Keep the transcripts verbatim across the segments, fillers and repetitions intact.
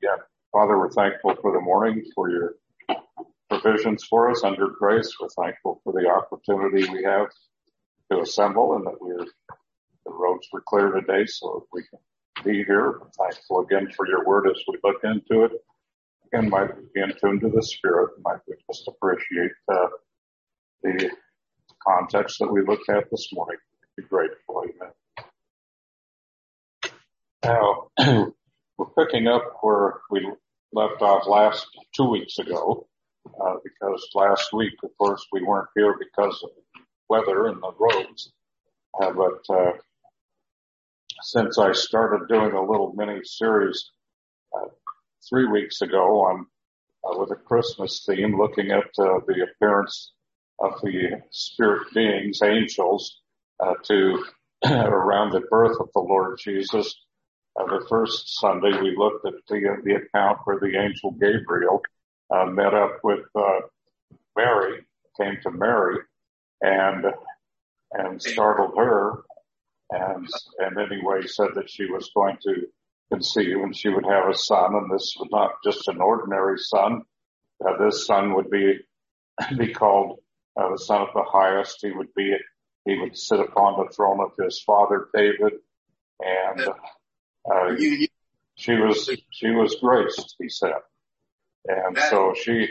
again. Father, we're thankful for the morning, for your provisions for us under grace. We're thankful for the opportunity we have to assemble and that we're, the roads were clear today so that we can be here. We're thankful again for your word as we look into it. Again, might we be in tune to the Spirit, might we just appreciate uh, the context that we looked at this morning. Be grateful. Amen. Now, we're picking up where we left off last two weeks ago, uh, because last week, of course, we weren't here because of weather and the roads. Uh, but uh, since I started doing a little mini series uh, three weeks ago on uh, with a Christmas theme, looking at uh, the appearance of the spirit beings, angels, uh, to around the birth of the Lord Jesus. Uh, the first Sunday we looked at the, uh, the account where the angel Gabriel uh, met up with uh, Mary, came to Mary, and and startled her, and and anyway said that she was going to conceive and she would have a son, and this was not just an ordinary son. Uh, this son would be be called uh, the Son of the Highest. He would be he would sit upon the throne of his father David, and Uh, she was, she was graced, he said. And so she,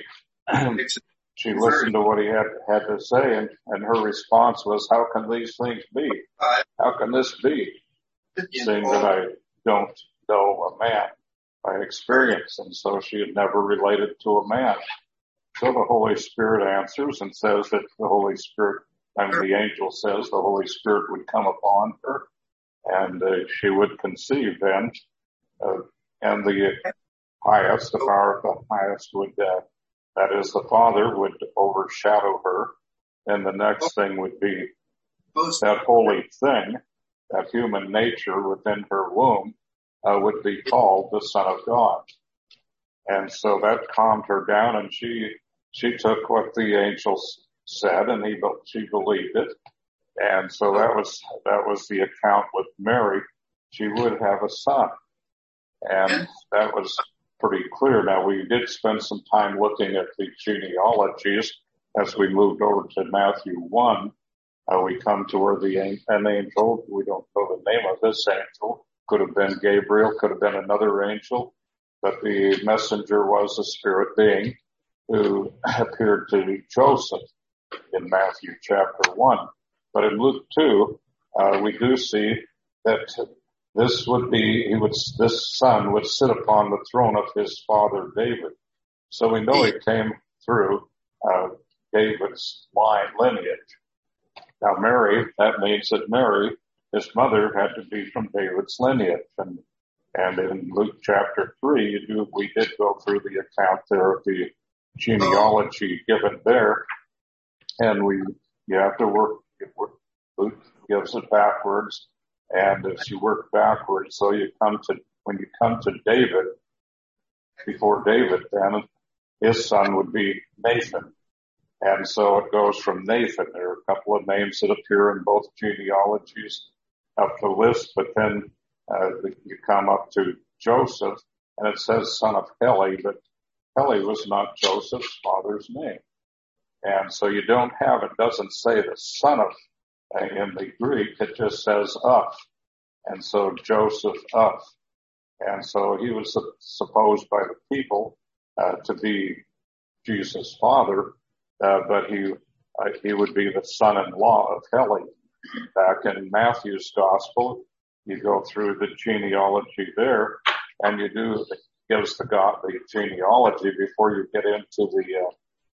she listened to what he had, had to say, and, and her response was, how can these things be? How can this be? Seeing that I don't know a man by experience. And so she had never related to a man. So the Holy Spirit answers and says that the Holy Spirit, I mean the angel says the Holy Spirit would come upon her. And uh, she would conceive then, uh, and the highest, the power of the highest would, uh, that is the Father, would overshadow her. And the next thing would be that holy thing, that human nature within her womb, uh, would be called the Son of God. And so that calmed her down, and she, she took what the angels said, and he, she believed it. And so that was, that was the account with Mary. She would have a son. And that was pretty clear. Now we did spend some time looking at the genealogies as we moved over to Matthew one. Uh, we come to where the, an angel, we don't know the name of this angel, could have been Gabriel, could have been another angel, but the messenger was a spirit being who appeared to Joseph in Matthew chapter one. But in Luke two, uh, we do see that this would be, he would, this son would sit upon the throne of his father David. So we know he came through, uh, David's line lineage. Now Mary, that means that Mary, his mother, had to be from David's lineage. And, and in Luke chapter three, you do, we did go through the account there of the genealogy given there. And we, you have to work, Luke gives it backwards, and as you work backwards, so you come to, when you come to David, before David, then his son would be Nathan. And so it goes from Nathan. There are a couple of names that appear in both genealogies up the list, but then uh, you come up to Joseph, and it says son of Heli, but Heli was not Joseph's father's name. And so you don't have, it doesn't say the son of, uh, in the Greek, it just says of. And so Joseph of. And so he was supposed by the people, uh, to be Jesus' father, uh, but he, uh, he would be the son-in-law of Heli. Back in Matthew's gospel, you go through the genealogy there, and you do, it gives the God, the genealogy before you get into the, uh,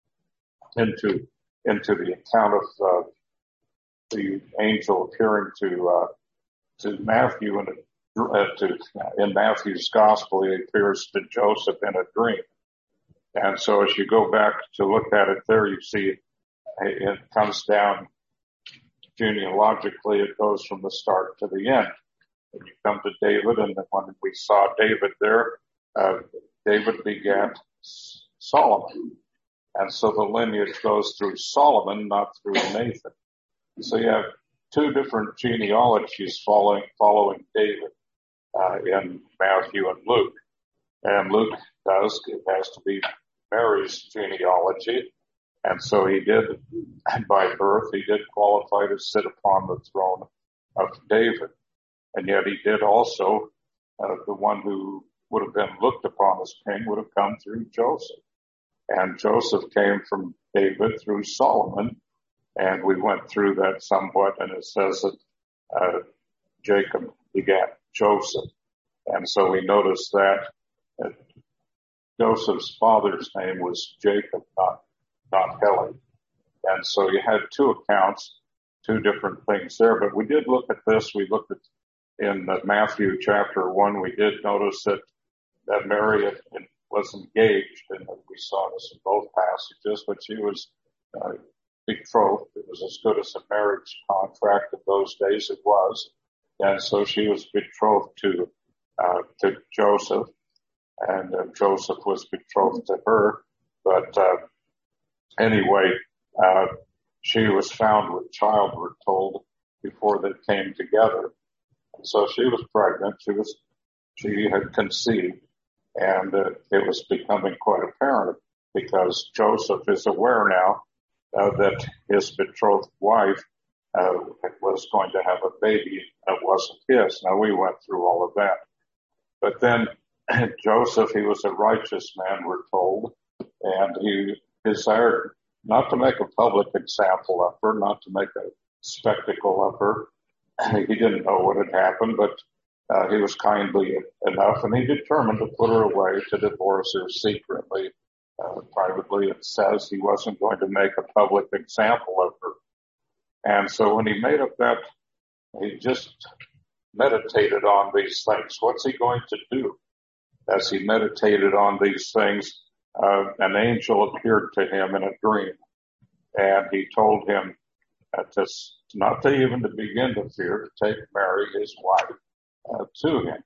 into into the account of uh, the angel appearing to uh, to Matthew and uh, to in Matthew's gospel, he appears to Joseph in a dream. And so as you go back to look at it there, you see it comes down genealogically. It goes from the start to the end. And you come to David, and when we saw David there, uh, David begat Solomon. And so the lineage goes through Solomon, not through Nathan. So you have two different genealogies following, following David, uh, in Matthew and Luke. And Luke does, it has to be Mary's genealogy. And so he did, by birth, he did qualify to sit upon the throne of David. And yet he did also, uh, the one who would have been looked upon as king would have come through Joseph. And Joseph came from David through Solomon. And we went through that somewhat, and it says that uh, Jacob begat Joseph. And so we noticed that, that Joseph's father's name was Jacob, not, not Heli. And so you had two accounts, two different things there. But we did look at this. We looked at in Matthew chapter one, we did notice that, that Mary had, was engaged, and we saw this in both passages, but she was uh, betrothed. It was as good as a marriage contract in those days. It was. And so she was betrothed to, uh, to Joseph, and uh, Joseph was betrothed to her. But, uh, anyway, uh, she was found with child, we're told, before they came together. And so she was pregnant. She was, she had conceived, and uh, it was becoming quite apparent because Joseph is aware now uh, that his betrothed wife uh, was going to have a baby that wasn't his. Now, we went through all of that. But then Joseph, he was a righteous man, we're told, and he desired not to make a public example of her, not to make a spectacle of her. He didn't know what had happened, but uh, he was kindly enough, and he determined to put her away, to divorce her secretly. Uh, privately, it says he wasn't going to make a public example of her. And so when he made up that, he just meditated on these things. What's he going to do? As he meditated on these things, uh, an angel appeared to him in a dream, and he told him uh, to not to even to begin to fear, to take Mary, his wife, uh, to him.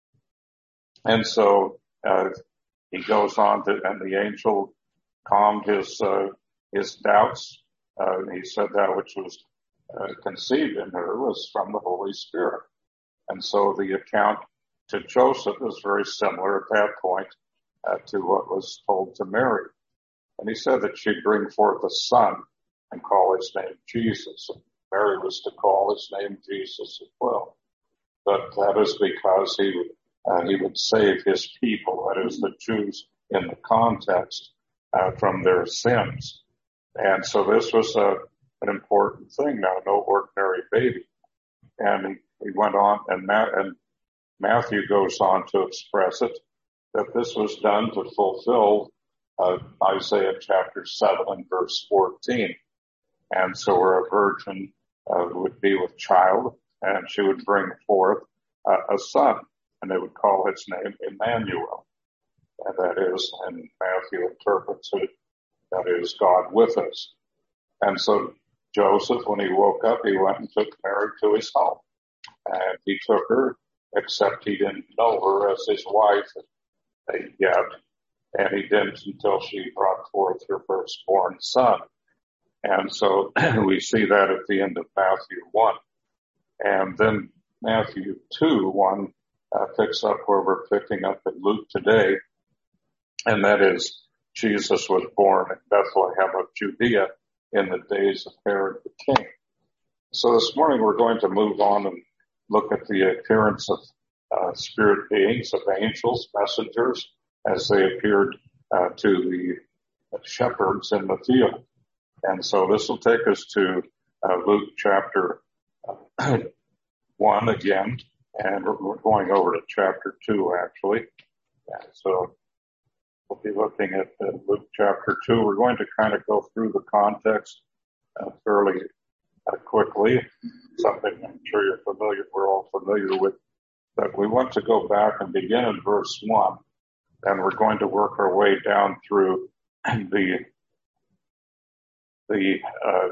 And so uh, he goes on to, and the angel calmed his uh, his doubts. Uh, he said that which was uh, conceived in her was from the Holy Spirit. And so the account to Joseph is very similar at that point uh, to what was told to Mary. And he said that she'd bring forth a son and call his name Jesus. And Mary was to call his name Jesus as well. But that is because he would, uh, he would save his people, that is the Jews in the context, uh, from their sins. And so this was a, an important thing now, no ordinary baby. And he, he went on, and, Ma- and Matthew goes on to express it, that this was done to fulfill uh, Isaiah chapter seven and verse fourteen. And so where a virgin uh, would be with child, and she would bring forth uh, a son, and they would call his name Emmanuel. And that is, and Matthew interprets it, that is God with us. And so Joseph, when he woke up, he went and took Mary to his home. And he took her, except he didn't know her as his wife yet. And he didn't until she brought forth her firstborn son. And so we see that at the end of Matthew one. And then Matthew two, one, uh, picks up where we're picking up in Luke today. And that is, Jesus was born in Bethlehem of Judea in the days of Herod the king. So this morning we're going to move on and look at the appearance of uh, spirit beings, of angels, messengers, as they appeared uh, to the shepherds in the field. And so this will take us to uh, Luke chapter uh, one again, and we're, we're going over to chapter two actually. And so we'll be looking at uh, Luke chapter two. We're going to kind of go through the context uh, fairly uh, quickly, something I'm sure you're familiar, we're all familiar with. But we want to go back and begin in verse one, and we're going to work our way down through the the uh,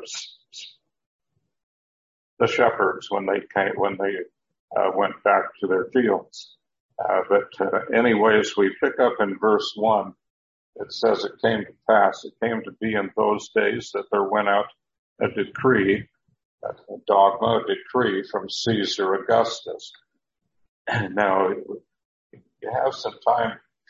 the shepherds when they came when they uh, went back to their fields. Uh, but uh, anyways, we pick up in verse one. It says, "It came to pass, it came to be in those days that there went out a decree, a dogma, a decree from Caesar Augustus." Now, you have some time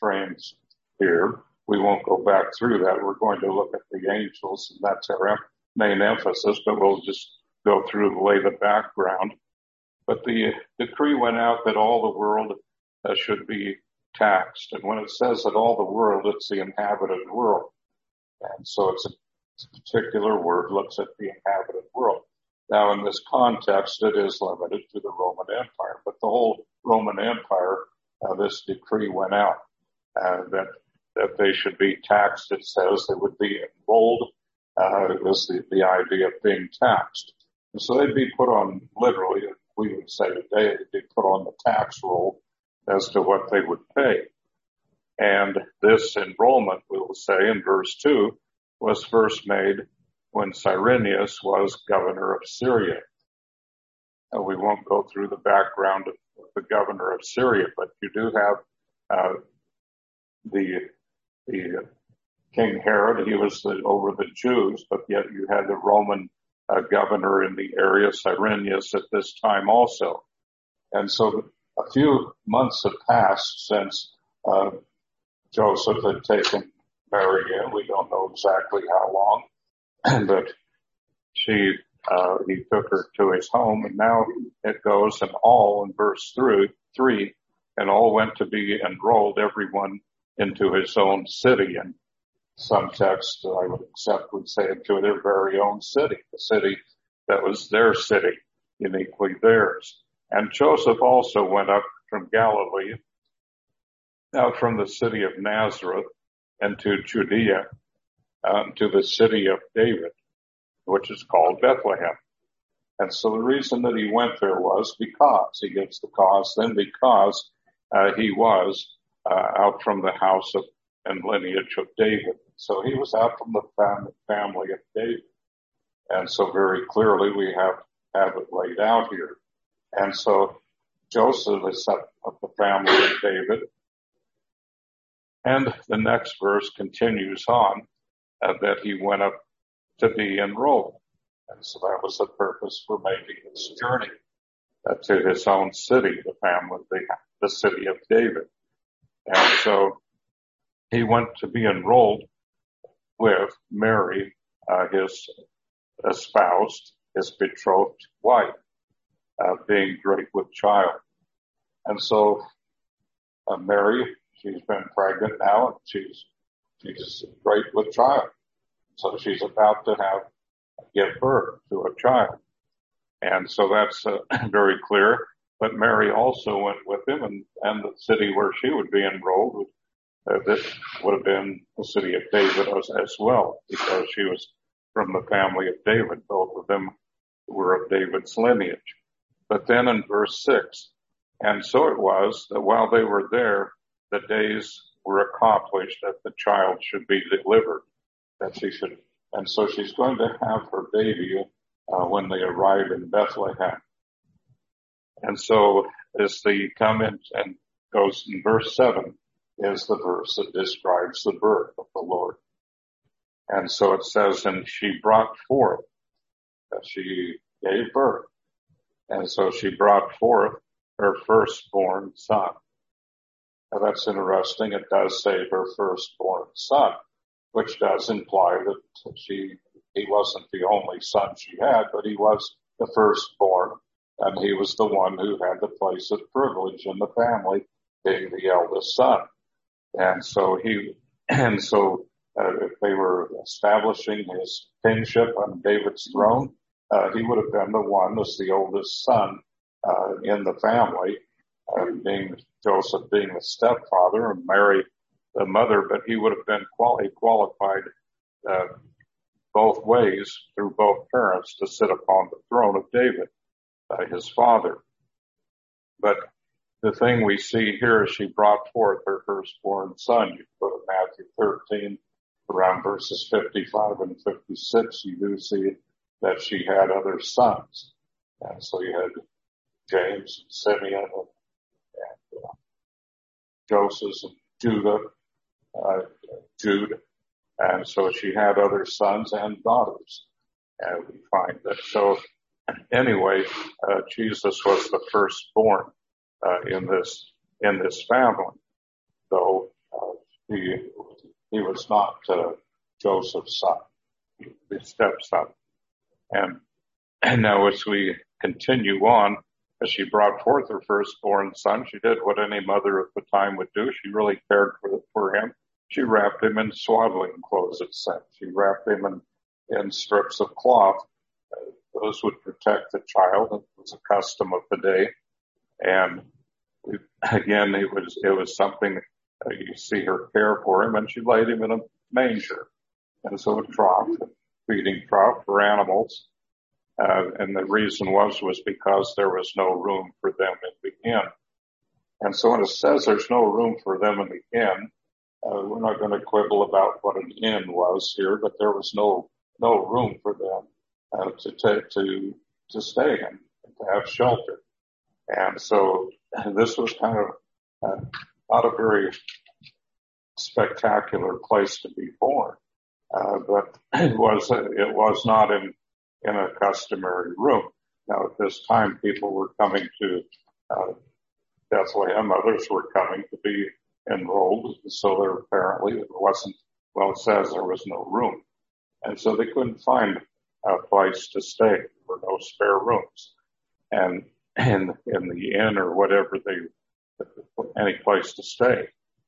frames here. We won't go back through that. We're going to look at the angels, and that's our main emphasis, but we'll just go through and lay the background. But the decree went out that all the world uh, should be taxed. And when it says that all the world, it's the inhabited world. And so it's a, it's a particular word, looks at the inhabited world. Now, in this context, it is limited to the Roman Empire, but the whole Roman Empire, uh, this decree went out, uh, that, that they should be taxed. It says they would be enrolled, uh, it was the, the idea of being taxed. And so they'd be put on, literally, we would say today, they'd be put on the tax roll as to what they would pay. And this enrollment, we will say in verse two, was first made when Cyrenius was governor of Syria. Now, we won't go through the background of the governor of Syria, but you do have uh, the the King Herod. He was the, over the Jews, but yet you had the Roman uh, governor in the area, Cyrenius, at this time also. And so a few months have passed since uh, Joseph had taken Mary in. We don't know exactly how long, but she, uh, he took her to his home, and now it goes, and all in verse three, three, and all went to be enrolled, everyone into his own city. And some texts I would accept would say into their very own city, the city that was their city, uniquely theirs. And Joseph also went up from Galilee, out from the city of Nazareth, into Judea, um, to the city of David, which is called Bethlehem. And so the reason that he went there was because, he gives the cause then, because uh, he was uh, out from the house of and lineage of David. So he was out from the fam- family of David. And so very clearly we have, have it laid out here. And so Joseph is of the family of David. And the next verse continues on uh, that he went up to be enrolled. And so that was the purpose for making this journey uh, to his own city, the family, the, the city of David. And so he went to be enrolled with Mary, uh, his espoused, his betrothed wife, uh, being great with child. And so uh, Mary, she's been pregnant now, and she's she's great with child. So she's about to have give birth to a child. And so that's uh, very clear. But Mary also went with him, and, and the city where she would be enrolled, uh, this would have been the city of David as, as well, because she was from the family of David. Both of them were of David's lineage. But then in verse six, and so it was that while they were there, the days were accomplished that the child should be delivered, that she should, and so she's going to have her baby uh, when they arrive in Bethlehem. And so as they come in and goes in verse seven is the verse that describes the birth of the Lord. And so it says, and she brought forth, that she gave birth. And so she brought forth her firstborn son. Now that's interesting. It does say her firstborn son, which does imply that she, he wasn't the only son she had, but he was the firstborn, and he was the one who had the place of privilege in the family, being the eldest son. And so he, and so uh, if they were establishing his kingship on David's throne, uh, he would have been the one as the oldest son uh, in the family, uh, being Joseph being the stepfather and Mary the mother, but he would have been quali- qualified uh, both ways through both parents to sit upon the throne of David, uh, his father. But the thing we see here is she brought forth her firstborn son. You go to Matthew thirteen, around verses fifty-five and fifty-six, you do see that she had other sons. And so you had James and Simeon and, and uh, Joseph and Judah, uh, Jude. And so she had other sons and daughters. And we find that. So anyway, uh, Jesus was the firstborn uh, in this in this family, though uh, he, he was not uh, Joseph's son, his stepson. And, and now as we continue on, as she brought forth her firstborn son, she did what any mother of the time would do. She really cared for, for him. She wrapped him in swaddling clothes, it said. She wrapped him in, in strips of cloth. Uh, those would protect the child. It was a custom of the day. And we, again, it was, it was something, uh, you see her care for him, and she laid him in a manger. And so a trough, a feeding trough for animals. Uh, and the reason was, was because there was no room for them in the inn. And so when it says there's no room for them in the inn, uh, we're not going to quibble about what an inn was here, but there was no, no room for them, uh, to take, to, to stay in, to have shelter. And so this was kind of, uh, not a very spectacular place to be born. Uh, but it was, it was not in, in a customary room. Now at this time, people were coming to, uh, Bethlehem. Others were coming to be enrolled. So there apparently it wasn't, well, it says there was no room. And so they couldn't find a place to stay. There were no spare rooms. And in, in the inn or whatever they, any place to stay.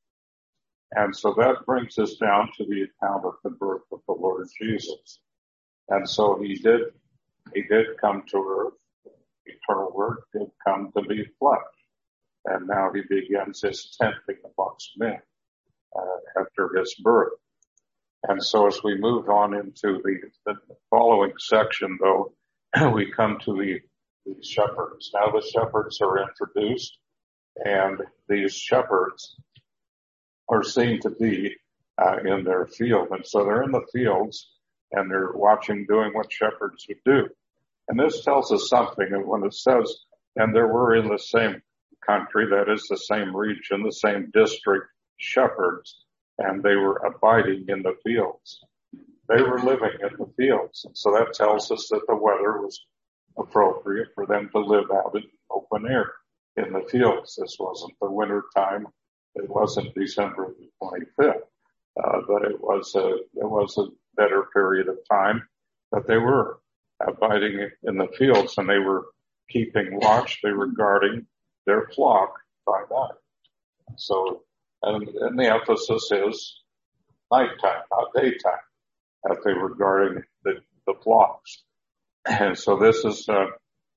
And so that brings us down to the account of the birth of the Lord Jesus. And so he did, he did come to earth. The eternal word did come to be flesh. And now he begins his tenting amongst men, uh, after his birth. And so as we move on into the, the following section, though, we come to the, the shepherds. Now the shepherds are introduced, and these shepherds are seen to be uh, in their field. And so they're in the fields, and they're watching, doing what shepherds would do. And this tells us something. And when it says, and there were in the same country, that is the same region, the same district, shepherds, and they were abiding in the fields. They were living in the fields. And so that tells us that the weather was appropriate for them to live out in open air in the fields. This wasn't the winter time. It wasn't December the twenty-fifth, uh, but it was a, it was a better period of time. But they were abiding in the fields, and they were keeping watch. They were guarding their flock by night. So, and, and the emphasis is nighttime, not daytime, that they were guarding the, the flocks. And so this is, uh,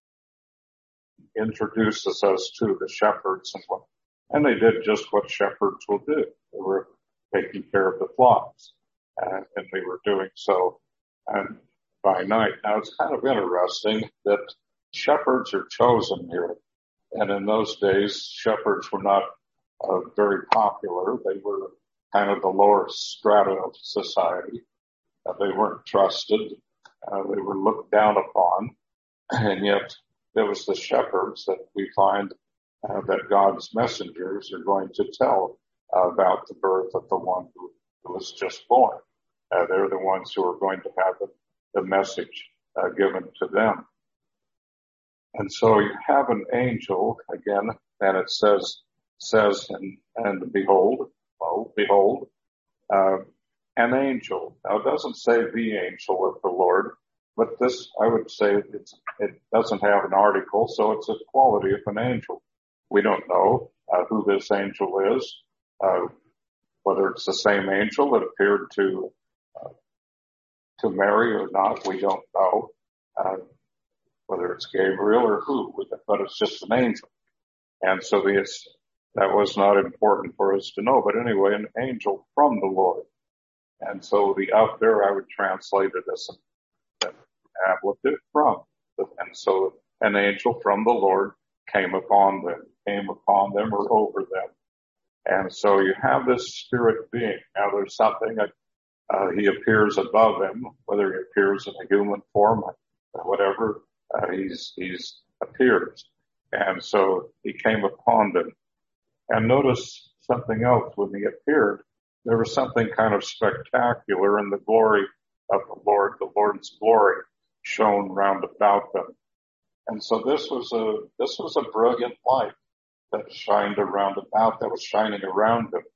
introduces us to the shepherds, and what, and they did just what shepherds will do. They were taking care of the flocks, uh, and they were doing so um, by night. Now it's kind of interesting that shepherds are chosen here. And in those days, shepherds were not uh, very popular. They were kind of the lower strata of society. Uh, they weren't trusted. Uh, they were looked down upon. And yet there was the shepherds that we find uh, that God's messengers are going to tell uh, about the birth of the one who, who was just born. Uh, they're the ones who are going to have the, the message uh, given to them. And so you have an angel again, and it says, says, and, and behold, oh, behold, uh, an angel. Now it doesn't say the angel of the Lord, but this, I would say it's, it doesn't have an article, so it's a quality of an angel. We don't know, uh, who this angel is, uh, whether it's the same angel that appeared to, uh, to Mary or not, we don't know. Uh, whether it's Gabriel or who, but it's just an angel. And so this, that was not important for us to know, but anyway, an angel from the Lord. And so the up there, I would translate it as an ablative from. And so an angel from the Lord came upon them, came upon them or over them. And so you have this spirit being. Now there's something that, uh, he appears above them, whether he appears in a human form or whatever. Uh, he's, he's appears. And so he came upon them. And notice something else. When he appeared, there was something kind of spectacular in the glory of the Lord. The Lord's glory shone round about them. And so this was a, this was a brilliant light that shined around about, that was shining around them.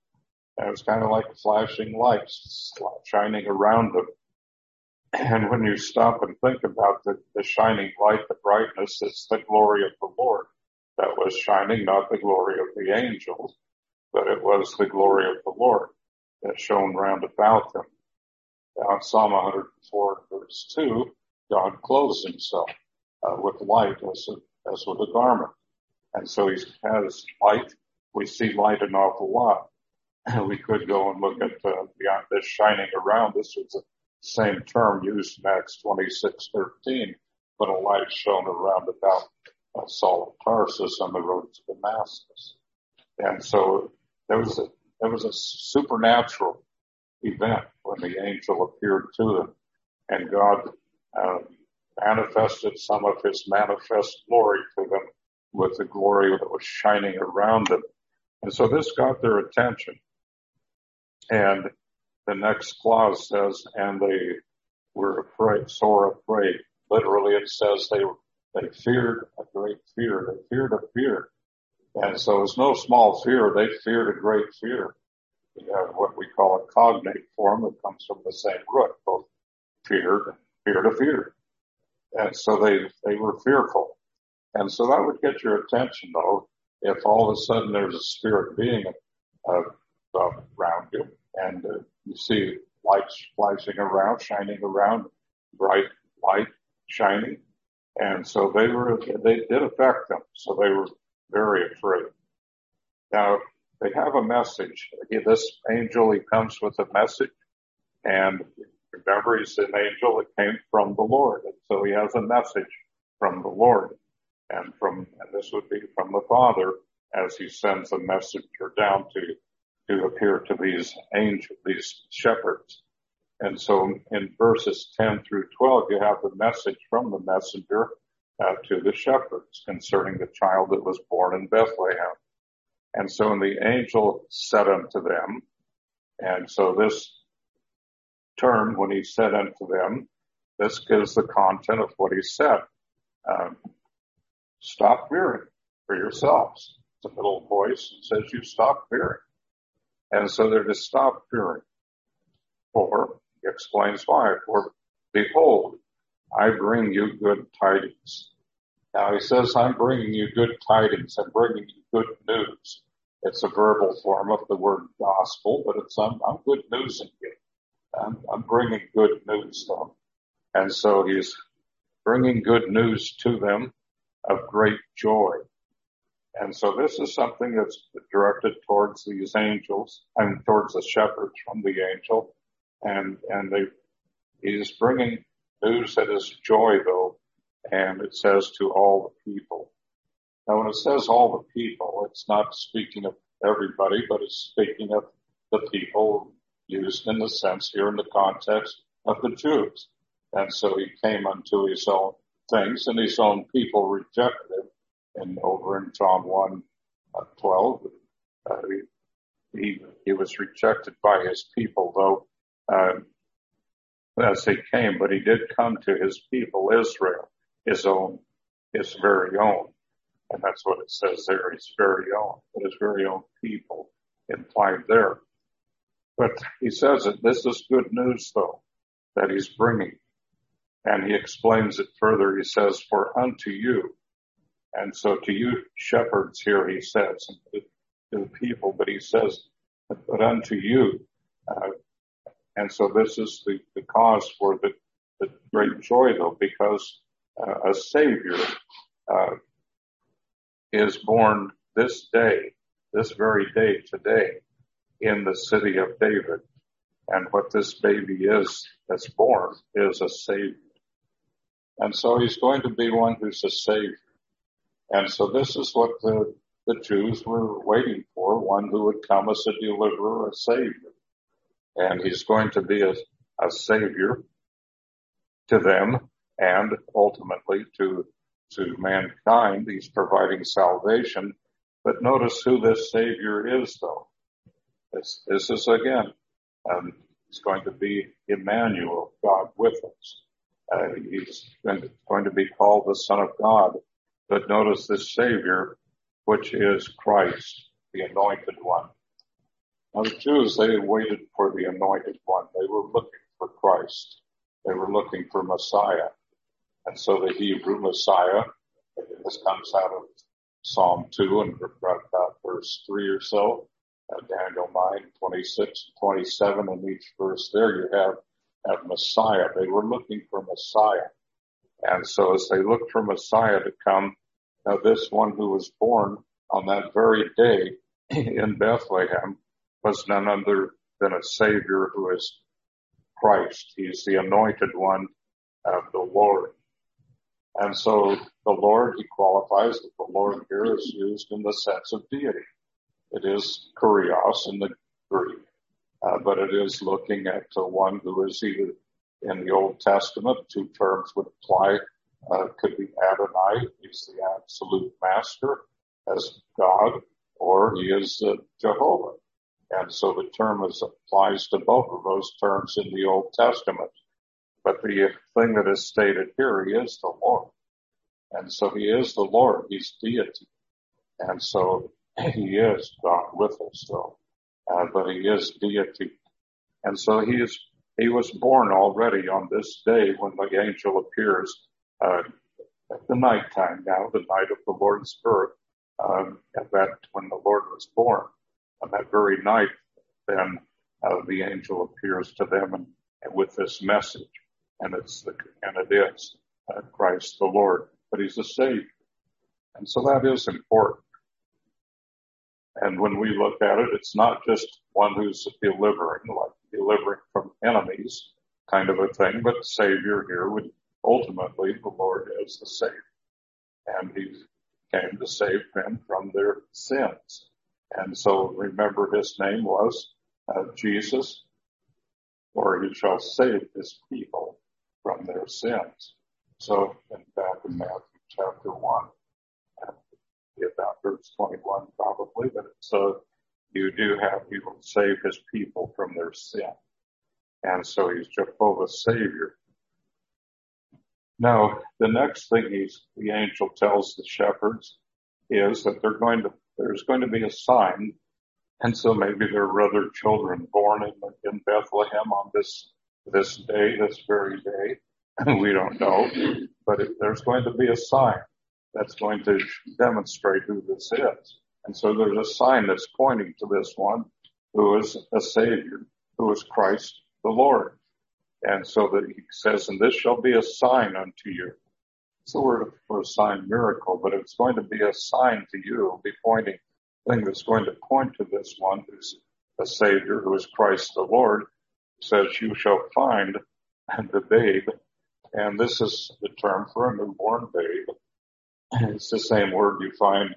And it was kind of like flashing lights shining around them. And when you stop and think about the, the shining light, the brightness, it's the glory of the Lord that was shining, not the glory of the angels, but it was the glory of the Lord that shone round about them. Now in Psalm one hundred four, verse two, God clothes himself uh, with light as, a, as with a garment. And so he has light. We see light an awful lot. We could go and look at uh, beyond this shining around. This was the same term used in Acts twenty-six thirteen, when a light shone around about uh, Saul of Tarsus on the road to Damascus. And so there was a, there was a supernatural event when the angel appeared to them, and God uh, manifested some of his manifest glory to them with the glory that was shining around them. And so this got their attention. And the next clause says, and they were afraid, sore afraid. Literally it says they they feared a great fear. They feared a fear. And so it was no small fear. They feared a great fear. You have what we call a cognate form that comes from the same root, both feared, fear to fear. And so they, they were fearful. And so that would get your attention though, if all of a sudden there's a spirit being uh, uh, around you and uh, you see lights flashing around, shining around, bright light shining. And so they were, they did affect them. So they were very afraid. Now, they have a message. This angel, he comes with a message. And remember, he's an angel that came from the Lord. And so he has a message from the Lord. And from, and this would be from the Father as he sends a messenger down to, to appear to these angels, these shepherds. And so in verses ten through twelve, you have the message from the messenger uh, to the shepherds concerning the child that was born in Bethlehem. And so when the angel said unto them, and so this term, when he said unto them, this gives the content of what he said. Um, stop fearing for yourselves. It's a little voice that says you stop fearing. And so they're to stop fearing. For, he explains why, for behold, I bring you good tidings. Now he says, I'm bringing you good tidings. I'm bringing you good news. It's a verbal form of the word gospel, but it's, I'm, I'm good news in you. I'm, I'm bringing good news to them. And so he's bringing good news to them of great joy. And so this is something that's directed towards these angels and towards the shepherds from the angel. And, and they, he's bringing news that is joy though. And it says to all the people. Now when it says all the people, it's not speaking of everybody, but it's speaking of the people used in the sense here in the context of the Jews. And so he came unto his own things and his own people rejected him. And over in John one twelve, uh, he, he, he was rejected by his people though, uh, as he came, but he did come to his people, Israel, his own, his very own. And that's what it says there, his very own, but his very own people implied there. But he says that this is good news though, that he's bringing. And he explains it further. He says, for unto you. And so to you shepherds here, he says, to, to the people, but he says, but unto you. Uh, and so this is the, the cause for the, the great joy though, because uh, a Savior, uh, is born this day, this very day today in the city of David. And what this baby is that's born is a Savior. And so he's going to be one who's a Savior. And so this is what the, the Jews were waiting for, one who would come as a deliverer, a Savior. And he's going to be a, a Savior to them and ultimately to to mankind. He's providing salvation. But notice who this Savior is, though. This, this is, again, um, he's going to be Emmanuel, God with us. Uh, he's going to be called the Son of God. But notice this Savior, which is Christ, the Anointed One. Now the Jews, they waited for the anointed one. They were looking for Christ. They were looking for Messiah. And so the Hebrew Messiah, this comes out of Psalm two and about verse three or so, uh, Daniel nine, twenty-six, twenty-seven, in each verse there you have, have Messiah. They were looking for Messiah. And so as they looked for Messiah to come, now this one who was born on that very day in Bethlehem was none other than a Savior who is Christ. He's the anointed one of the Lord. And so the Lord, he qualifies that the Lord here is used in the sense of deity. It is kurios in the Greek, uh, but it is looking at the one who is either in the Old Testament, two terms would apply, uh, could be Adonai, he's the absolute master as God, or he is uh, Jehovah. And so the term is, applies to both of those terms in the Old Testament. But the thing that is stated here, he is the Lord. And so he is the Lord. He's deity. And so he is God with us, though. Uh, but he is deity. And so he is, he was born already on this day when the angel appears, uh, at the nighttime now, the night of the Lord's birth, um, at that, when the Lord was born. On that very night, then, uh, the angel appears to them and, and with this message. And it's the, and it is, uh, Christ the Lord. But he's a Savior. And so that is important. And when we look at it, it's not just one who's delivering, like delivering from enemies kind of a thing, but Savior here would ultimately, the Lord is the Savior. And he came to save men from their sins. And so remember his name was uh, Jesus, or he shall save his people from their sins. So in back in Matthew chapter one, uh, about verse twenty-one probably, but it's, uh, you do have, he will save his people from their sin. And so he's Jehovah's Savior. Now, the next thing he's, the angel tells the shepherds is that they're going to, there's going to be a sign. And so maybe there are other children born in, in Bethlehem on this, this day, this very day. We don't know, but it, there's going to be a sign that's going to demonstrate who this is. And so there's a sign that's pointing to this one who is a Savior, who is Christ the Lord. And so that he says, and this shall be a sign unto you. It's the word for a sign, miracle, but it's going to be a sign to you. It'll be pointing, thing that's going to point to this one who's a Savior, who is Christ the Lord. It says, you shall find the babe. And this is the term for a newborn babe. It's the same word you find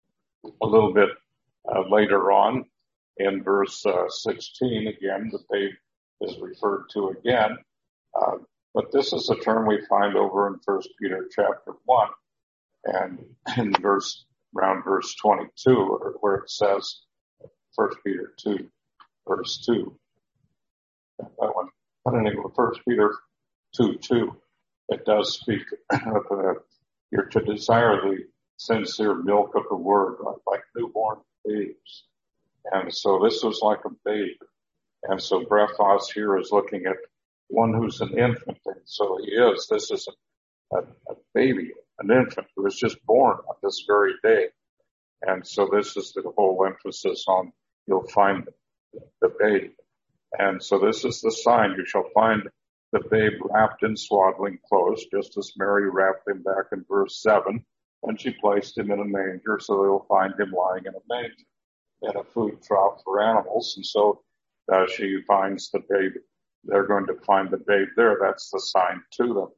a little bit uh, later on in verse uh, sixteen. Again, the babe is referred to again. Uh, but this is a term we find over in First Peter chapter one, and in verse around verse twenty-two, where it says First Peter two, verse two. That one, but anyway, First Peter two two. It does speak of uh, you're to desire the sincere milk of the word, like, like newborn babes. And so this was like a babe. And so Brephos here is looking at one who's an infant. And so he is. This is a, a, a baby, an infant who was just born on this very day. And so this is the whole emphasis on you'll find the babe. And so this is the sign. You shall find the babe wrapped in swaddling clothes, just as Mary wrapped him back in verse seven. And she placed him in a manger, so they'll find him lying in a manger, in a food trough for animals. And so uh, she finds the babe. They're going to find the babe there. That's the sign to them.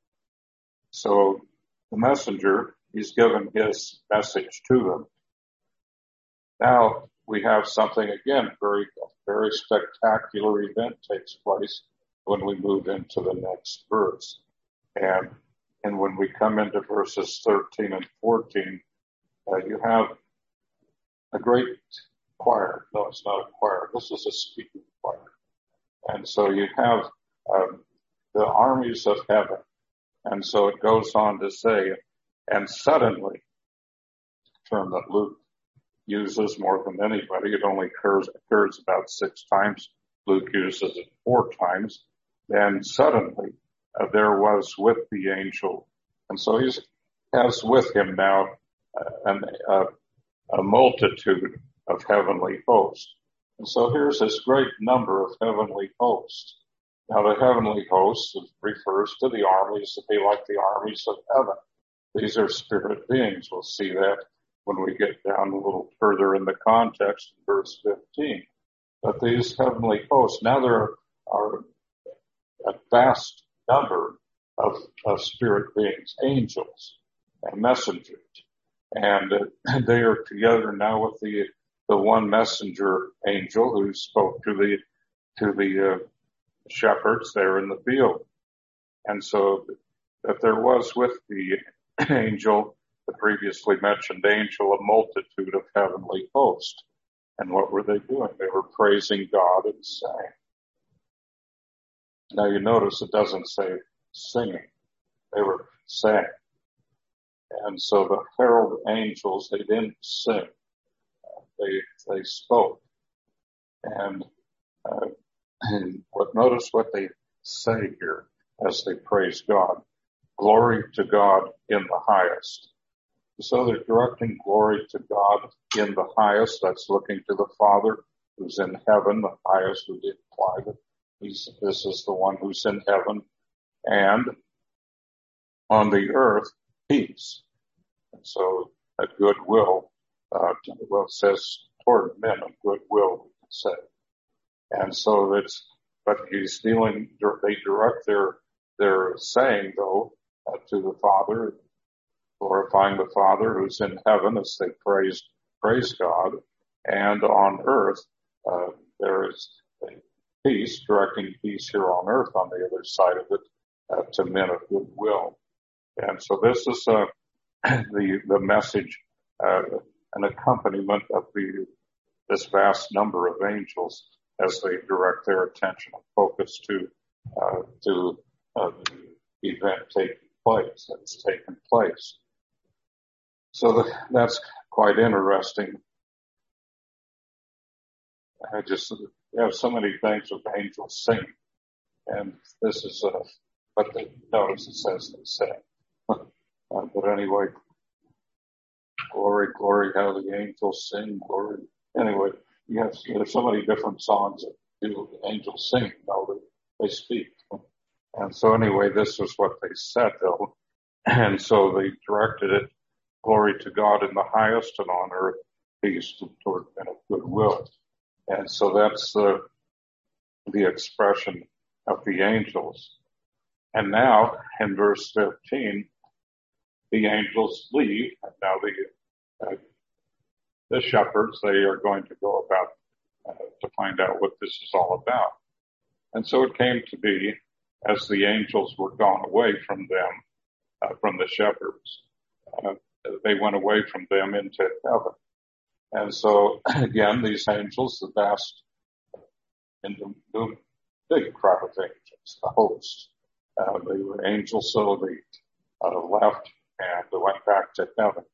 So the messenger, he's given his message to them. Now we have something, again, very, very spectacular event takes place when we move into the next verse. And, and when we come into verses thirteen and fourteen, uh, you have a great choir. No, it's not a choir. This is a speaking choir. And so you have um, the armies of heaven. And so it goes on to say, and suddenly, term that Luke uses more than anybody. It only occurs, occurs about six times. Luke uses it four times. And suddenly uh, there was with the angel. And so he has with him now uh, an, uh, a multitude of heavenly hosts. And so here's this great number of heavenly hosts. Now the heavenly hosts refers to the armies that be like the armies of heaven. These are spirit beings. We'll see that when we get down a little further in the context in verse fifteen. But these heavenly hosts, now there are a vast number of, of spirit beings, angels and messengers. And uh, they are together now with the the one messenger angel who spoke to the to the uh, shepherds there in the field. And so that there was with the angel, the previously mentioned angel, a multitude of heavenly hosts. And what were they doing? They were praising God and saying. Now you notice it doesn't say singing. They were saying. And so the herald angels, they didn't sing. They, they spoke. And, uh, and what, notice what they say here as they praise God. Glory to God in the highest. So they're directing glory to God in the highest. That's looking to the Father who's in heaven. The highest would imply that he's, this is the one who's in heaven. And on the earth, peace. And so a goodwill, uh, well, it says toward men of goodwill, we can say. And so it's, but he's dealing, they direct their, their saying though, uh, to the Father, glorifying the Father who's in heaven as they praise, praise God. And on earth, uh, there is peace, directing peace here on earth on the other side of it, uh, to men of goodwill. And so this is, uh, the, the message, uh, an accompaniment of the, this vast number of angels as they direct their attention and focus to, uh, to, uh, the event taking place, that's taken place. So the, that's quite interesting. I just, we have so many things with angels singing. And this is, uh, but the, notice it says they sing. Uh, but anyway, glory, glory, how the angels sing, glory. Anyway, you have, there's so many different songs that do the angels sing, you know, that they speak. And so anyway, this is what they said though. And so they directed it, glory to God in the highest and on earth, peace toward men of goodwill. And so that's the, the expression of the angels. And now in verse fifteen, the angels leave. And now the, uh, the shepherds, they are going to go about uh, to find out what this is all about. And so it came to be as the angels were gone away from them, uh, from the shepherds, uh, they went away from them into heaven. And so again, these angels, the vast, in the big crowd of angels, the host, uh, they were angels, so they uh, left and they went back to heaven.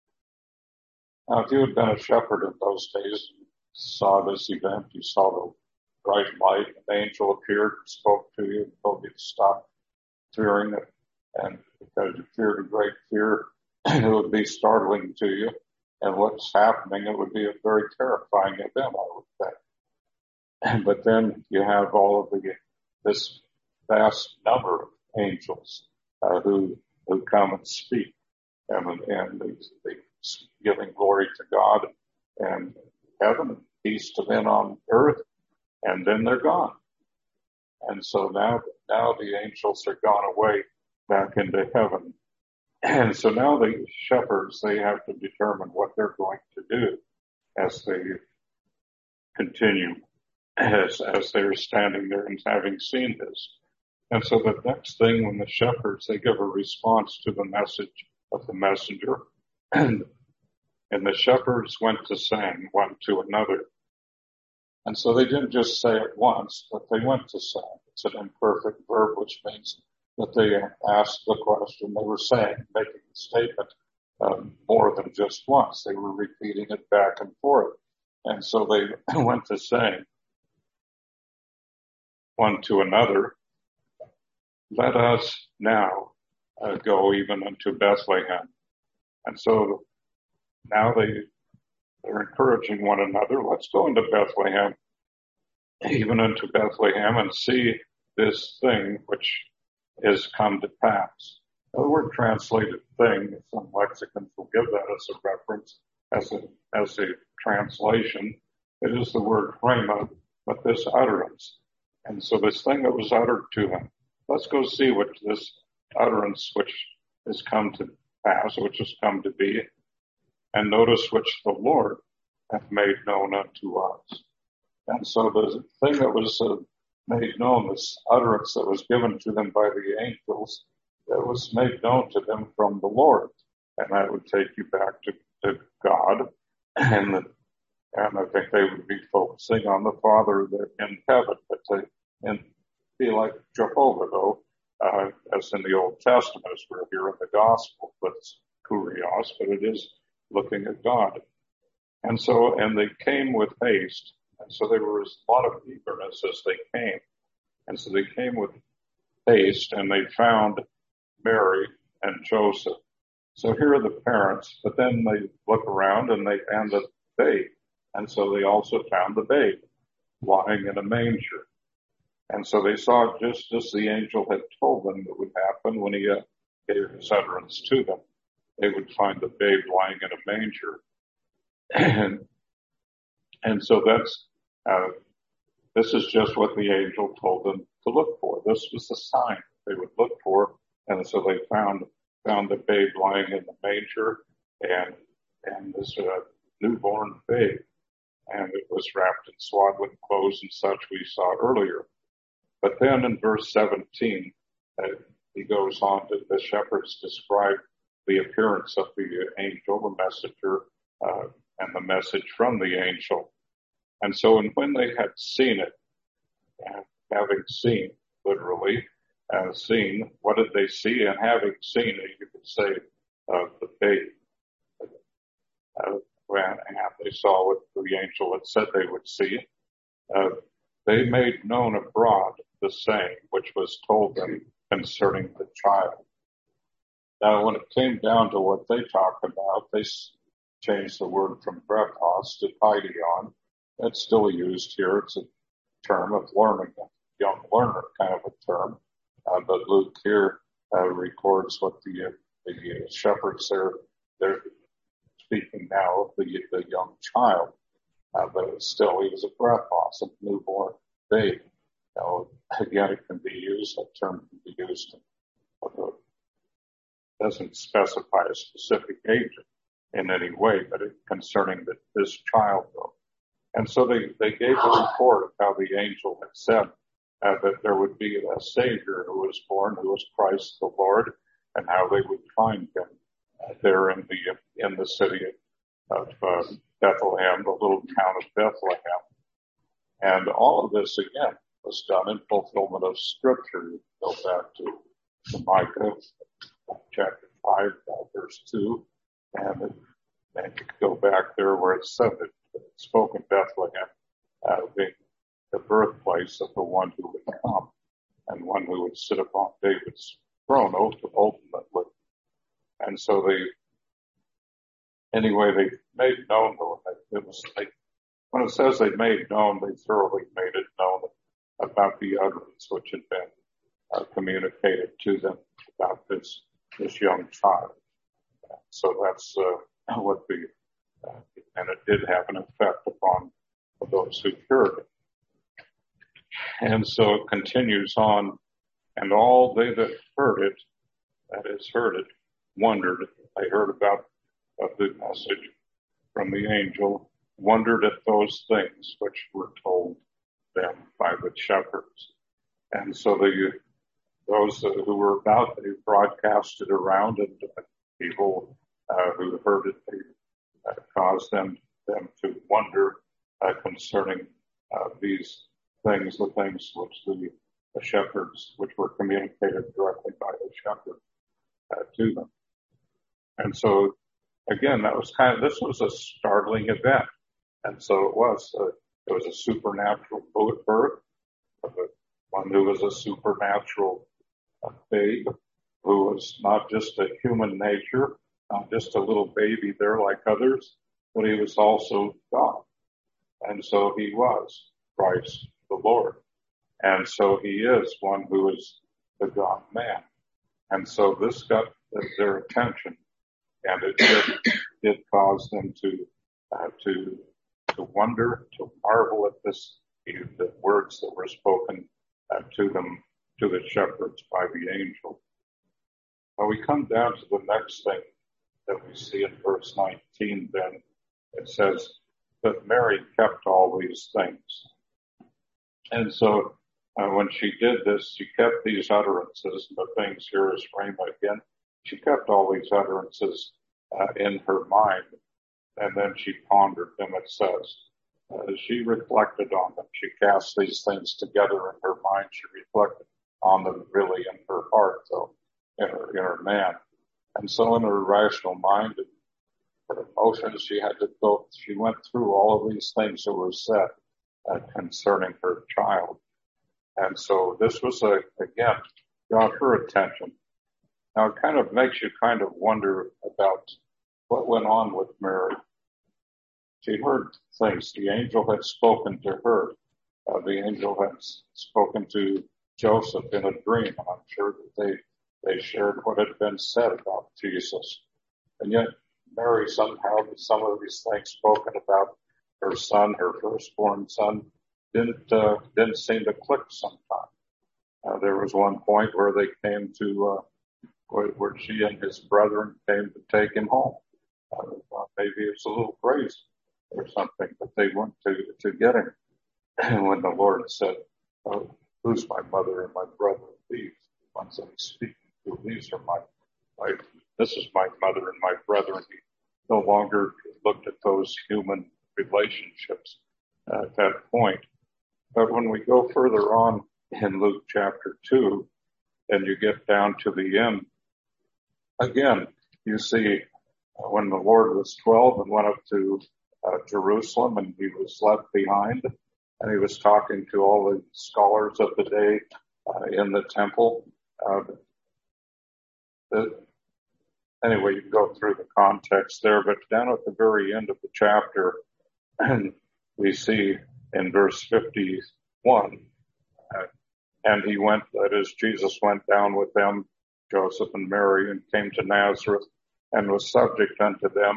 Now, if you had been a shepherd in those days, you saw this event, you saw the bright light, an angel appeared and spoke to you and told you to stop fearing it. And because you feared a great fear, it would be startling to you. And what's happening, it would be a very terrifying event, I would think. But then you have all of the, this vast number of angels, uh, who, who come and speak and, and they, they giving glory to God and heaven and peace to men on earth. And then they're gone. And so now, now the angels are gone away back into heaven. And so now the shepherds, they have to determine what they're going to do as they continue, as, as they're standing there and having seen this. And so the next thing when the shepherds, they give a response to the message of the messenger. And, and the shepherds went to sing one to another. And so they didn't just say it once, but they went to sing. It's an imperfect verb, which means that they asked the question. They were saying, making the statement, uh, more than just once. They were repeating it back and forth. And so they went to saying one to another, let us now uh, go even unto Bethlehem. And so now they, they're encouraging one another, let's go into Bethlehem, even unto Bethlehem, and see this thing which is come to pass. The word translated thing, some lexicons will give that as a reference, as a, as a translation. It is the word rhema, but this utterance. And so this thing that was uttered to him, let's go see what this utterance which has come to pass, which has come to be, and notice which the Lord hath made known unto us. And so the thing that was uh, made known, this utterance that was given to them by the angels, that was made known to them from the Lord. And that would take you back to, to God. And, the, and I think they would be focusing on the Father in heaven, but they, and be like Jehovah, though, uh, as in the Old Testament, as we're here in the Gospel, but it's kurios, but it is looking at God. And so, and they came with haste. And so there was a lot of eagerness as they came. And so they came with haste, and they found Mary and Joseph. So here are the parents, but then they look around and they found the babe. And so they also found the babe lying in a manger. And so they saw just as the angel had told them it would happen when he uh, gave his utterance to them. They would find the babe lying in a manger. And, and so that's, uh, this is just what the angel told them to look for. This was the sign they would look for. And so they found, found the babe lying in the manger and, and this uh, newborn babe. And it was wrapped in swaddling clothes and such we saw earlier. But then in verse seventeen, uh, he goes on to, the shepherds describe the appearance of the angel, the messenger, uh, and the message from the angel. And so, and when they had seen it, and having seen, literally, uh, seen, what did they see? And having seen it, you could say, uh, the babe. Uh, when they saw what the angel had said they would see, uh, they made known abroad the saying which was told them concerning the child. Now, when it came down to what they talked about, they changed the word from brephos to paideon. That's still used here. It's a term of learning, a young learner kind of a term. Uh, but Luke here uh, records what the, uh, the uh, shepherds there, they're speaking now of the, the young child. Uh, but it's still, he was a brephos, a newborn babe. Now, again, it can be used, that term can be used, it doesn't specify a specific age in any way, but it, concerning the, this child, though. And so they, they gave a report of how the angel had said uh, that there would be a Savior who was born, who was Christ the Lord, and how they would find him uh, there in the in the city of uh, Bethlehem, the little town of Bethlehem. And all of this, again, was done in fulfillment of Scripture. You go back to, to Micah, chapter five, verse two, and, it, and you could go back there where it said that it spoke in Bethlehem, uh, being the birthplace of the one who would come, and one who would sit upon David's throne ultimately. And so they, anyway, they made known, it was, they, when it says they made known, they thoroughly made it known about the utterance which had been uh, communicated to them about this, this young child. So that's uh, what the, uh, and it did have an effect upon those who heard it. And so it continues on, and all they that heard it, that is heard it, wondered. They heard about of the message from the angel, wondered at those things which were told them by the shepherds. And so the, those who were about, they broadcast it around, and people uh, who heard it, they uh, caused them, them to wonder uh, concerning uh, these things, the things which the, the shepherds, which were communicated directly by the shepherd uh, to them. And so again, that was kind of, this was a startling event. And so it was, uh, it was a supernatural birth of a, one who was a supernatural uh, babe, who was not just a human nature, not just a little baby there like others, but he was also God. And so he was Christ the Lord. And so he is one who is the God man. And so this got their attention, and it did, did cause them to, uh, to, to wonder, to marvel at this, the words that were spoken uh, to them, to the shepherds by the angel. Now we come down to the next thing that we see in verse nineteen then. It says that Mary kept all these things. And so uh, when she did this, she kept these utterances, the things here is Rhema again. She kept all these utterances uh, in her mind, and then she pondered them, it says. Uh, she reflected on them. She cast these things together in her mind. She reflected on them really in her heart, though, in her, in her man. And so in her rational mind and her emotions, she had to go, she went through all of these things that were said uh, concerning her child. And so this was, a, again, got her attention. Now it kind of makes you kind of wonder about what went on with Mary. She heard things. The angel had spoken to her. Uh, the angel had spoken to Joseph in a dream. And I'm sure that they, they shared what had been said about Jesus. And yet Mary somehow, some of these things spoken about her son, her firstborn son, didn't, uh, didn't seem to click sometime. Uh, there was one point where they came to, uh, where, where she and his brethren came to take him home. Uh, well, maybe it's a little crazy or something, but they went to, to get him. And when the Lord said, oh, who's my mother and my brother? These ones that he's speaking to, these are my, my, this is my mother and my brother. And he no longer looked at those human relationships uh, at that point. But when we go further on in Luke chapter two, and you get down to the end, again, you see uh, when the Lord was twelve and went up to uh, Jerusalem, and he was left behind, and he was talking to all the scholars of the day uh, in the temple. Uh, the, anyway, you can go through the context there, but down at the very end of the chapter, and we see in verse fifty-one, uh, and he went, that is, Jesus went down with them, Joseph and Mary, and came to Nazareth and was subject unto them.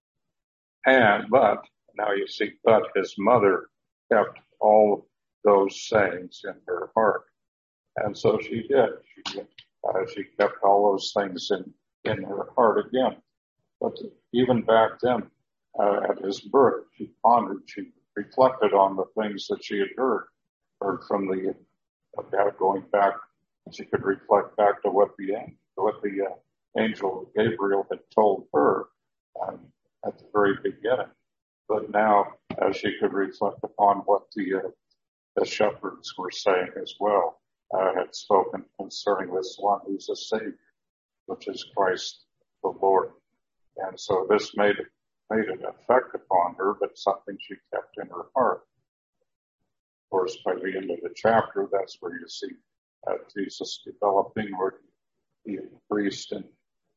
And, but, now you see, but his mother kept all those sayings in her heart. And so she did. She, uh, she kept all those things in, in her heart again. But even back then, uh, at his birth, she pondered, she reflected on the things that she had heard, heard from the, uh, going back, she could reflect back to what the, what the uh, angel Gabriel had told her um, at the very beginning. But now, uh, she could reflect upon what the, uh, the shepherds were saying as well, uh, had spoken concerning this one who's a Savior, which is Christ the Lord. And so this made, made an effect upon her, but something she kept in her heart. Of course, by the end of the chapter, that's where you see uh, Jesus developing, where he increased in,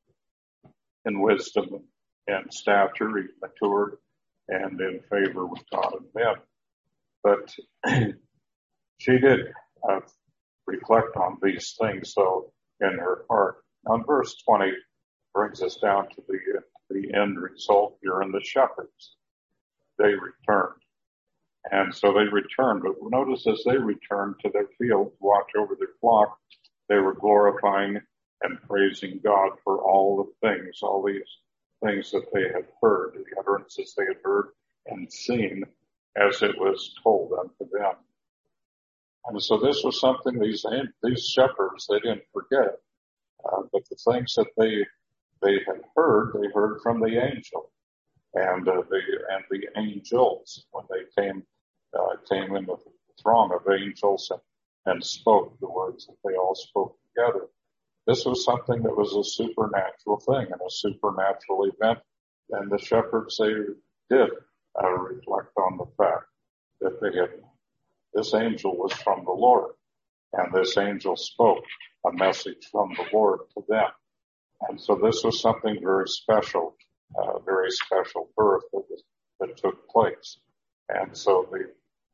in wisdom and stature, he matured, and in favor with God and men. But she did uh, reflect on these things, so in her heart. Now, verse twenty brings us down to the the end result here in the shepherds. They returned. And so they returned, but notice as they returned to their field to watch over their flock, they were glorifying and praising God for all the things, all these things that they had heard, the utterances they had heard and seen as it was told unto them. And so this was something these, these shepherds, they didn't forget, uh, but the things that they, they had heard, they heard from the angel and, uh, the, and the angels when they came, uh, came in the throng of angels and, and spoke the words that they all spoke together. This was something that was a supernatural thing and a supernatural event And the shepherds, they did uh, reflect on the fact that they had, this angel was from the Lord, and this angel spoke a message from the Lord to them. And so this was something very special, uh, very special birth that, was, that took place. And so they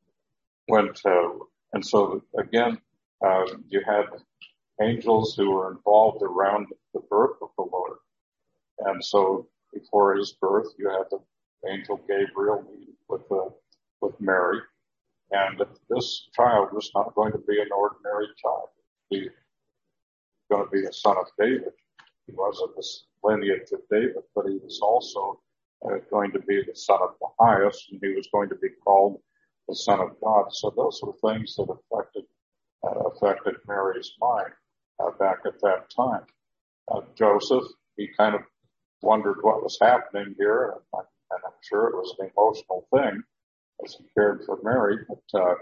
went, uh, and so again, uh, you had angels who were involved around the birth of the Lord. And so before his birth, you had the angel Gabriel with, uh, with Mary. And this child was not going to be an ordinary child. He was going to be a son of David. He was of the lineage of David, but he was also uh, going to be the son of the highest, and he was going to be called the Son of God. So those were things that affected uh, affected Mary's mind uh, back at that time. Uh, Joseph, he kind of wondered what was happening here, and, and I'm sure it was an emotional thing as he cared for Mary. But uh,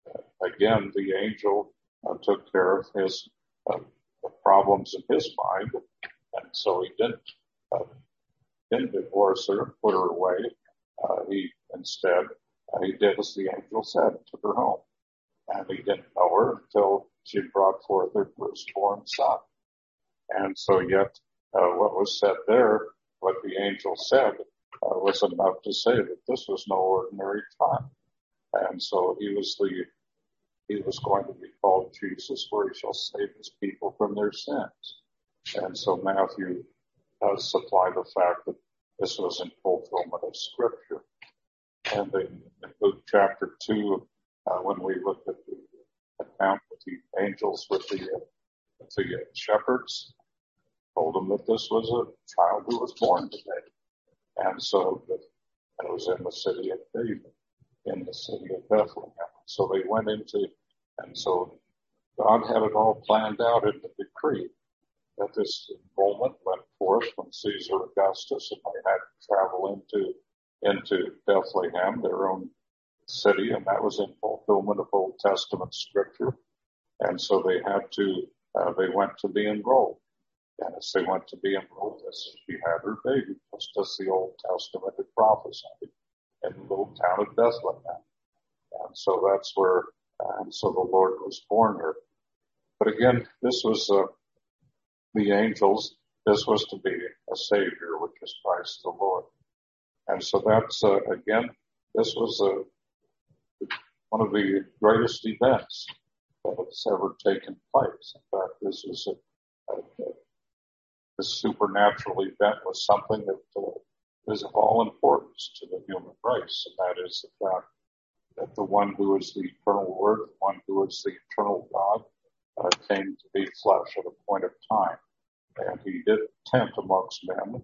again, the angel uh, took care of his uh, problems in his mind. And so he didn't, uh, didn't divorce her, put her away. Uh, he instead, uh, he did as the angel said, took her home. And he didn't know her until she brought forth her firstborn son. And so yet, uh, what was said there, what the angel said, uh, was enough to say that this was no ordinary child. And so he was the, he was going to be called Jesus, where he shall save his people from their sins. And so Matthew does supply the fact that this was in fulfillment of Scripture. And in, in Luke chapter two, uh, when we look at the account with the angels with the, uh, with the uh, shepherds, told them that this was a child who was born today. And so that it was in the city of David, in the city of Bethlehem. So they went into, and so God had it all planned out in the decree that this enrollment went forth from Caesar Augustus, and they had to travel into into Bethlehem, their own city, and that was in fulfillment of Old Testament Scripture. And so they had to, uh, they went to be enrolled. And as they went to be enrolled, as she had her baby, just as the Old Testament had prophesied, in the little town of Bethlehem. And so that's where, uh, and so the Lord was born here. But again, this was, uh, the angels, this was to be a Savior, which is Christ the Lord. And so that's, uh, again, this was uh, one of the greatest events that has ever taken place. In fact, this is a, a, a this supernatural event was something that uh, is of all importance to the human race, and that is the fact that the one who is the eternal Word, the one who is the eternal God, uh, came to be flesh at a point of time. And he did tent amongst men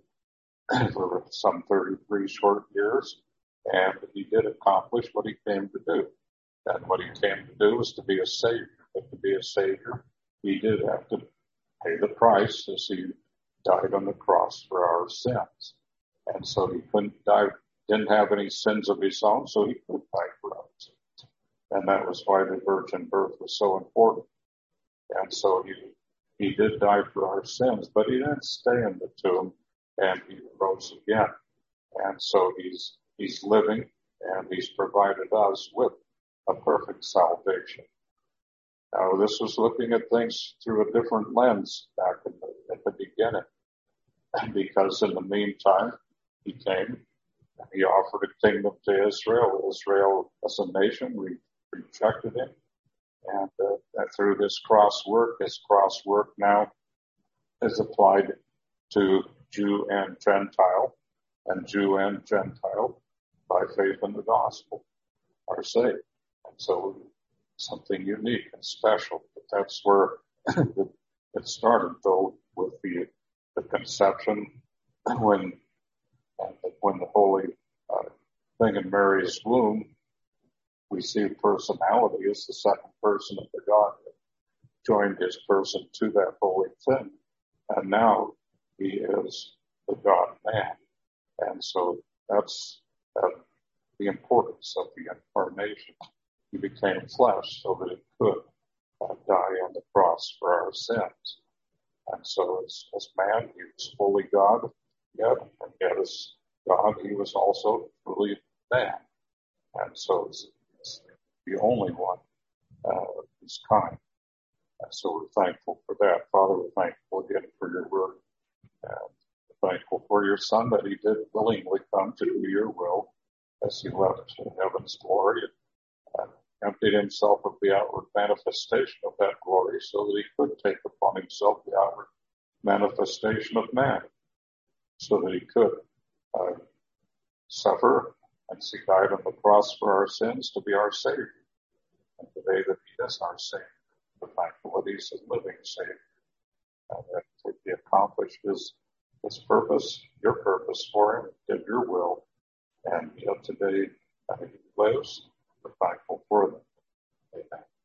for some thirty-three short years, and he did accomplish what he came to do. And what he came to do was to be a Savior. But to be a Savior, he did have to pay the price as he died on the cross for our sins. And so he couldn't die, didn't have any sins of his own, so he could die for our sins. And that was why the virgin birth was so important. And so he he did die for our sins, but he didn't stay in the tomb, and he rose again. And so he's he's living, and he's provided us with a perfect salvation. Now, this was looking at things through a different lens back in the, at the beginning, because in the meantime, he came and he offered a kingdom to Israel. Israel, as a nation, we rejected him. And uh, through this cross work, his cross work now is applied to Jew and Gentile, and Jew and Gentile, by faith in the gospel, are saved. And so something unique and special. But that's where it started, though, with the, the conception when uh, when the holy uh, thing in Mary's womb. We see personality as the second person of the Godhead, joined his person to that holy thing. And now he is the God-man. And so that's uh, the importance of the incarnation. He became flesh so that it could uh, die on the cross for our sins. And so as, as man, he was fully God, yet, and yet as, God, he was also truly man. And so it's, it's the only one uh, of his kind. And so we're thankful for that. Father, we're thankful again for your word. And we're thankful for your Son that he did willingly come to do your will as he left heaven's glory and emptied himself of the outward manifestation of that glory so that he could take upon himself the outward manifestation of man, so that he could uh, suffer and he died on the cross for our sins to be our Savior. And today that he is our Savior, we're thankful that he's a living Savior, and that he accomplished his, his purpose, your purpose for him, did your will, and yet today uh, he lives. We're thankful for them. Amen.